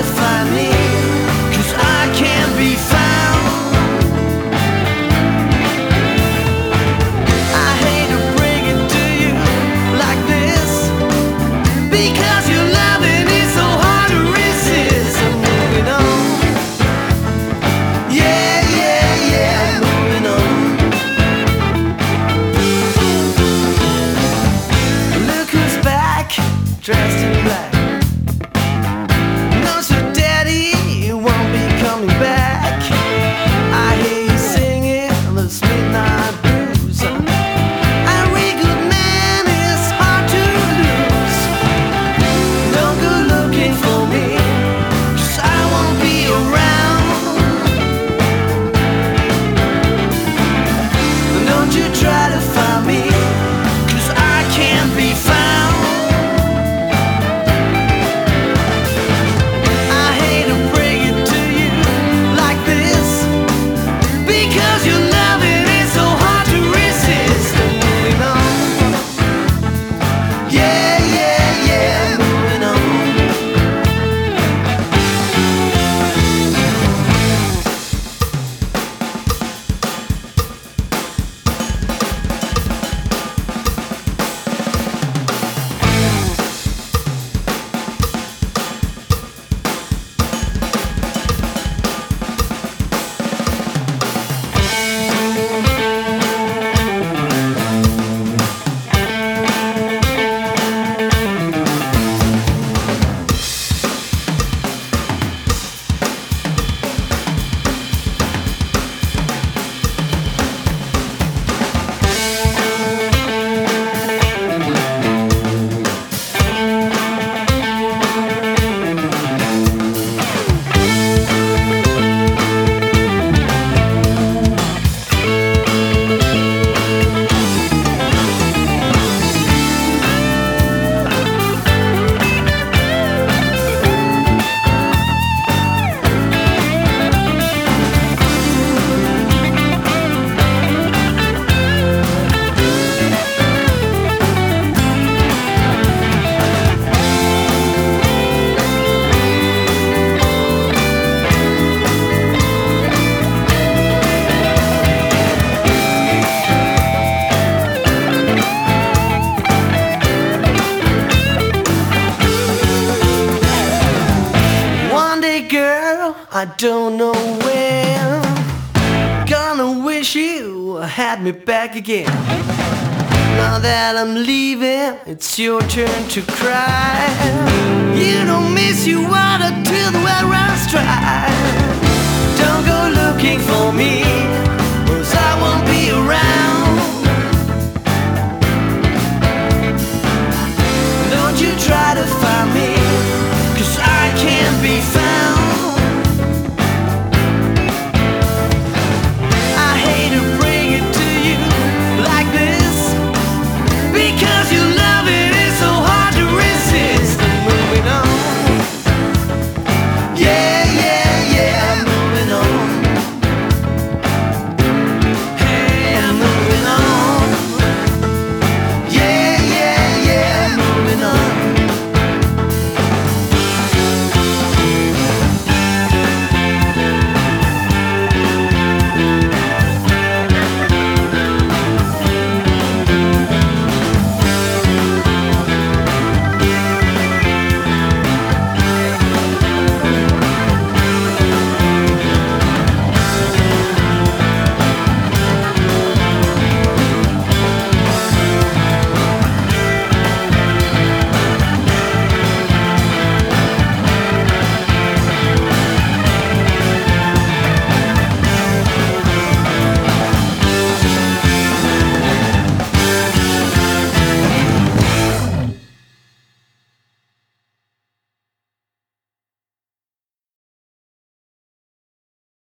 to find me, 'cause I can't be found. I hate to bring it to you like this, because your loving is so hard to resist. I'm moving on. Yeah, yeah, yeah, I'm moving on. Look who's back, dressed in black. Knows your daddy won't be coming back. I hear you singing this midnight blues. A real good man is hard to lose. Don't go looking for me, 'cause I won't be around. Don't you try to find me, 'cause I can't be found. I hate to bring it to you like this, because your loving is so hard to resist. I'm moving on. Yeah, yeah, yeah, moving on. One day, girl, I don't know when, gonna wish you had me back again. Now that I'm leaving, it's your turn to cry. You don't miss your water till the well runs dry. Don't go looking for me, 'cause I won't be around. Don't you try to find me, 'cause I can't be found.